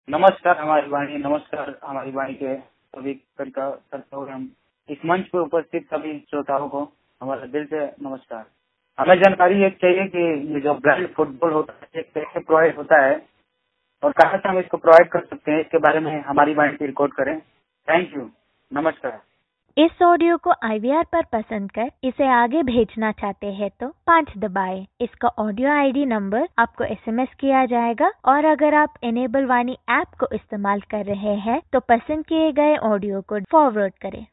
नमस्कार हमारी वाणी के सभी करता हुए हम इस मंच पर उपस्थित सभी श्रोताओं को हमारा दिल से नमस्कार। हमें जानकारी ये चाहिए कि ये जो ब्लाइंड फुटबॉल होता है ये कैसे प्रोवाइड होता है और कहाँ से हम इसको प्रोवाइड कर सकते हैं, इसके बारे में हमारी वाणी पे रिकॉर्ड करें। थैंक यू, नमस्कार। इस ऑडियो को IVR पर पसंद कर इसे आगे भेजना चाहते हैं तो 5 दबाएं। इसका ऑडियो ID नंबर आपको SMS किया जाएगा और अगर आप इनेबल वाणी ऐप को इस्तेमाल कर रहे हैं तो पसंद किए गए ऑडियो को फॉरवर्ड करें।